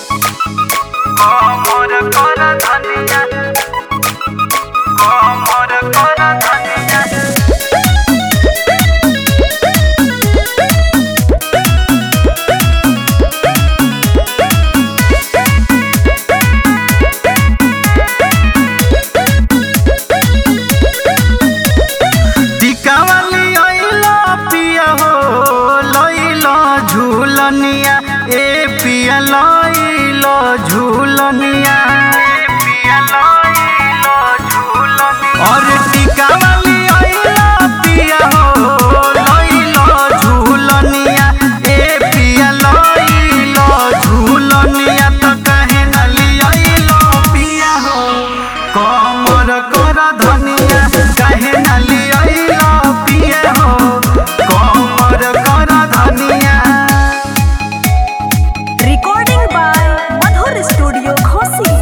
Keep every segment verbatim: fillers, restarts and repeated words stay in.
कमर कर धनिया कमर कर धनिया झूलनिया ए पिया लइलो झूलनिया ए पिया लइलो झूलनिया और टिका वाली आइलो पिया हो लइलो झूलनिया ए पिया लइलो झूलनिया त कहे न लिइलो पिया हो कमर कर धनिया कहे न लिइलो पिया हो कमर कर धनिया। Recording by Madhur Studio Khosi।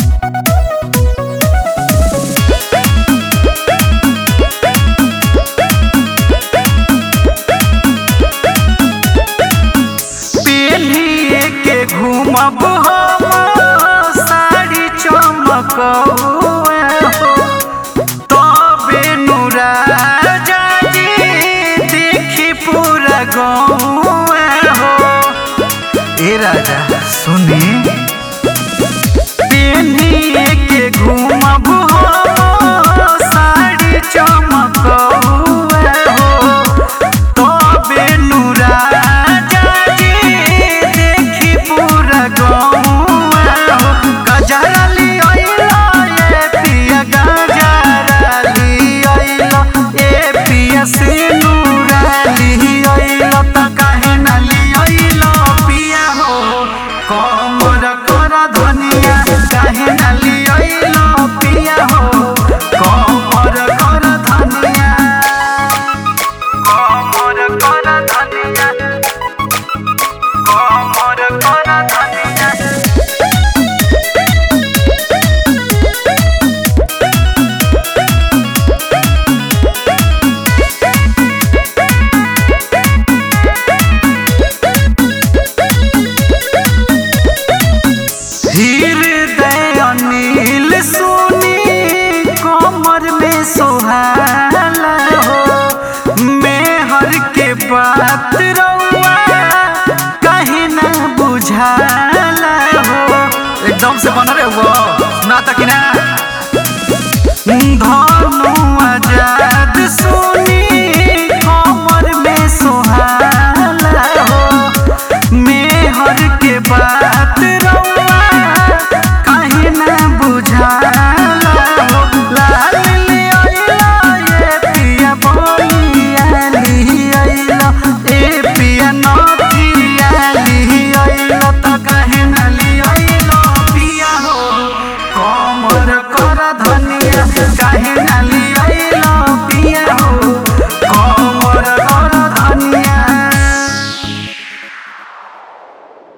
पेलिए के घूमब हम साड़ी चमकौआ हो तबे नुरा जाजी देखी पूरा गौआ हो। ए राजा सुनी पेलिए के घूमब हम साड़ी चमकौआ हो तबे नुरा जाजी देखी पूरा गौआ हो। गजरा लिअइलो ए पिया गजरा लिअइलो ए पिया सिनुरा लिअइलो त काहे न लिअइलो पिया हो कमर कर धनिया काहे न लिअइलो पिया हो कमर कर धनिया कमर कर धनिया कमर कर धनिया। हृदय अनिल सुनी कमर में सोहाला हो मेहर के बात रउआ कहीं ना बुझाला हो। एकदम से बन रहे हो ना तक ना